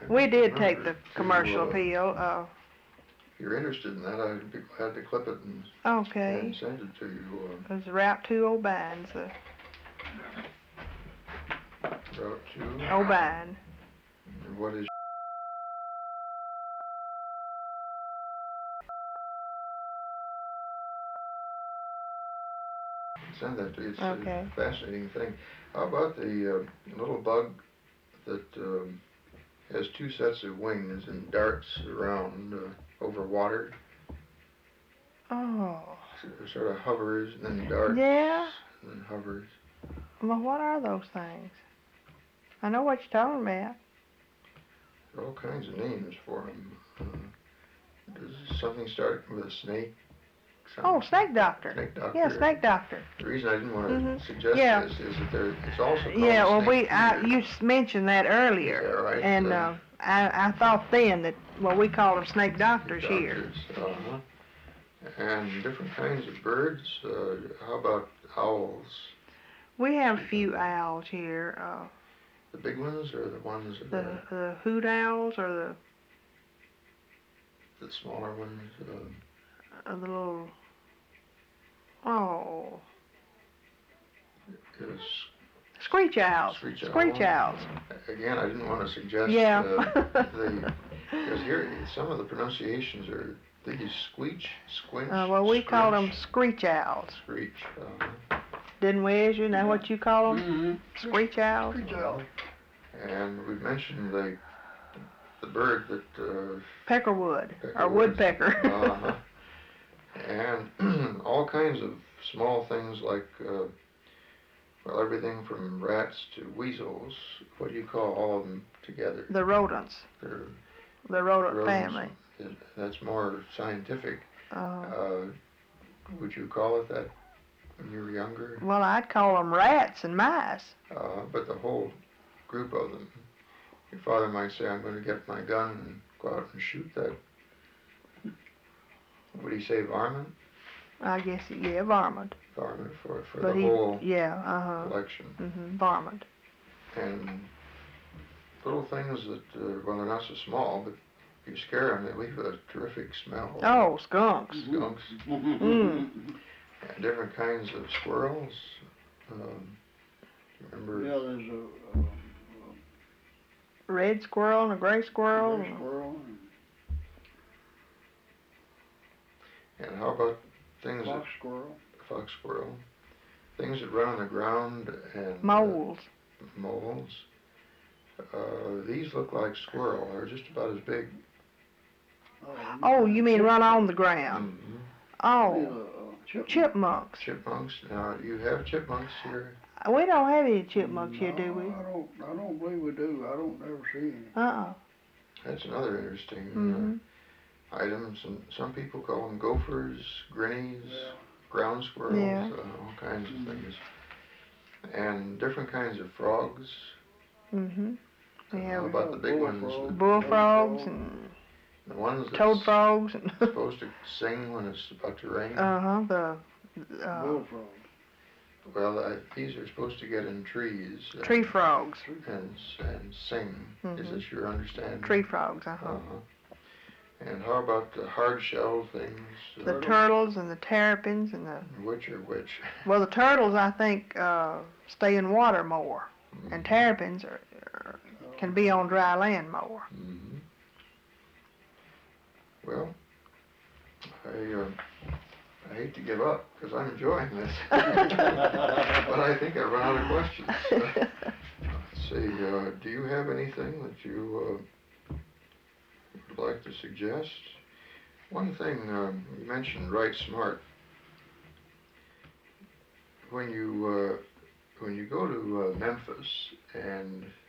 We did take remember the commercial appeal. If you're interested in that, I'd be glad to clip it and Okay. send it to you. It was Route 2 O'Bines. Route 2. O'Bine. And what is send that to you. It's Okay. a fascinating thing. How about the little bug that has two sets of wings and darts around over water? Oh. Sort of hovers and then darts. Yeah. And then hovers. Well, what are those things? I know what you're talking about. There are all kinds of names for them. Does something start with a snake? Oh, snake doctor. Snake doctor. Yeah, snake doctor. The reason I didn't want to suggest Yeah. this is that it's also called Yeah, well, snake you mentioned that earlier. Is that right? And I thought then that, well, we called them snake doctors here. Uh-huh. And different kinds of birds. How about owls? We have a few owls here. The big ones or the ones that the hoot owls or the smaller ones? the little, oh, screech owls. Screech owls. Again, I didn't want to suggest because here some of the pronunciations are these squinch. Well, we call them screech owls. Screech. Didn't we, as you know what you call them? Mm-hmm. Screech owls. Screech owl. And we mentioned the bird that Peckerwood or woodpecker. Uh-huh. And all kinds of small things like well, everything from rats to weasels. What do you call all of them together? The rodents. The rodent rodents. family. That's more scientific. Would you call it that when you were younger? Well, I'd call them rats and mice. But the whole group of them. Your father might say, I'm going to get my gun and go out and shoot that. Would he say varmint? I guess, yeah, varmint. Varmint for the whole collection. Mm-hmm, varmint. And little things that, well, they're not so small, but if you scare them, they leave a terrific smell. Oh, skunks. Skunks. Mm. And different kinds of squirrels. Remember? Yeah, there's a red squirrel and a gray squirrel. gray squirrel. And how about things Fox squirrel. Fox squirrel. Things that run on the ground and moles. Moles. These look like squirrel. They're just about as big. Oh, you mean run on the ground? Mm-hmm. Oh, chipmunks. Chipmunks. Now, do you have chipmunks here? We don't have any chipmunks here, do we? I don't believe we do. I don't ever see any. That's another interesting item. Some people call them gophers, grinnies, ground squirrels, all kinds of things. And different kinds of frogs. Mm-hmm. How about the big ones? Bullfrogs and the ones toad frogs. supposed to sing when it's about to rain. The bullfrog. Well, these are supposed to get in trees. Tree frogs. And sing. Is this your understanding? Tree frogs, And how about the hard-shell things? The turtles and the terrapins and the... Which are which? Well, the turtles, I think, stay in water more. And terrapins can be on dry land more. Mm-hmm. Well, I hate to give up because I'm enjoying this. But I think I've run out of questions. Let's see, do you have anything that you would like to suggest? One thing, you mentioned Write Smart. When you go to Memphis and